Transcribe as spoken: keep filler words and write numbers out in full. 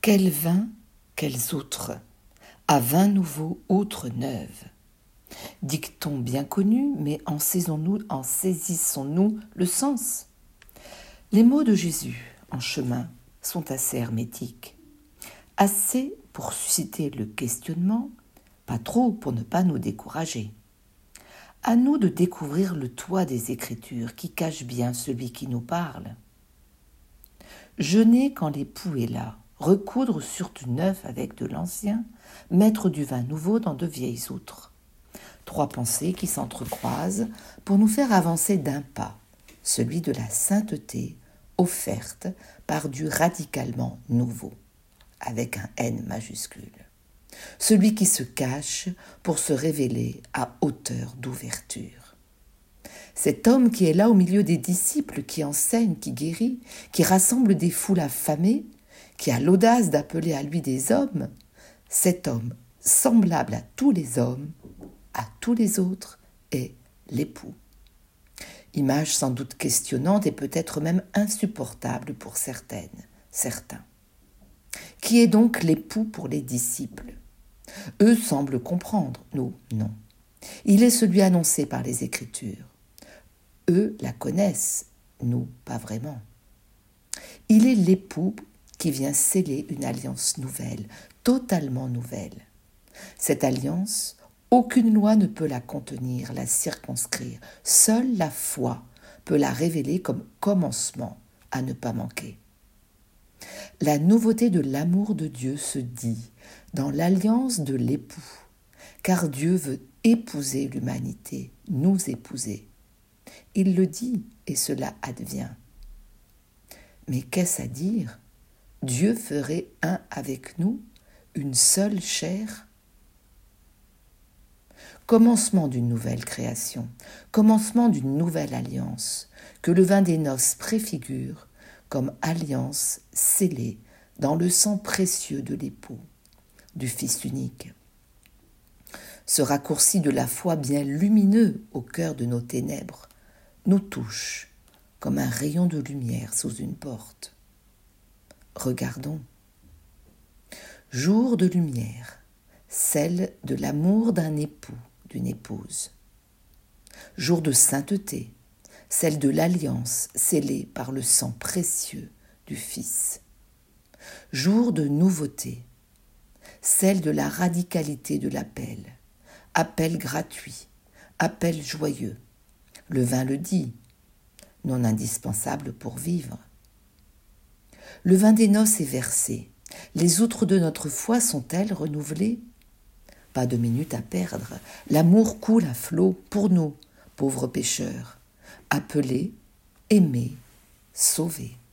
Quel vin, quelles outres, à vin nouveau, outres neuves. Dicton bien connu, mais en saisissons-nous, en saisissons-nous le sens? Les mots de Jésus, en chemin, sont assez hermétiques. Assez pour susciter le questionnement, pas trop pour ne pas nous décourager. À nous de découvrir le toit des Écritures qui cache bien celui qui nous parle. Jeûner quand l'époux est là, recoudre sur du neuf avec de l'ancien, mettre du vin nouveau dans de vieilles outres. Trois pensées qui s'entrecroisent pour nous faire avancer d'un pas, celui de la sainteté offerte par du radicalement nouveau, avec un N majuscule. Celui qui se cache pour se révéler à hauteur d'ouverture. Cet homme qui est là au milieu des disciples, qui enseigne, qui guérit, qui rassemble des foules affamées, qui a l'audace d'appeler à lui des hommes, cet homme, semblable à tous les hommes, à tous les autres, est l'époux. Image sans doute questionnante et peut-être même insupportable pour certaines, certains. Qui est donc l'époux pour les disciples? Eux semblent comprendre, nous, non. Il est celui annoncé par les Écritures. Eux la connaissent, nous, pas vraiment. Il est l'époux qui vient sceller une alliance nouvelle, totalement nouvelle. Cette alliance, aucune loi ne peut la contenir, la circonscrire. Seule la foi peut la révéler comme commencement à ne pas manquer. La nouveauté de l'amour de Dieu se dit dans l'alliance de l'époux, car Dieu veut épouser l'humanité, nous épouser. Il le dit et cela advient. Mais qu'est-ce à dire? Dieu ferait un avec nous, une seule chair? Commencement d'une nouvelle création, commencement d'une nouvelle alliance, que le vin des noces préfigure comme alliance scellée dans le sang précieux de l'époux, du Fils unique. Ce raccourci de la foi bien lumineux au cœur de nos ténèbres nous touche comme un rayon de lumière sous une porte. Regardons. Jour de lumière, celle de l'amour d'un époux, d'une épouse. Jour de sainteté, celle de l'alliance scellée par le sang précieux du Fils. Jour de nouveauté, celle de la radicalité de l'appel, appel gratuit, appel joyeux. Le vin le dit, non indispensable pour vivre. Le vin des noces est versé. Les outres de notre foi sont-elles renouvelées? Pas de minute à perdre. L'amour coule à flot pour nous, pauvres pécheurs, appelés, aimés, sauvés.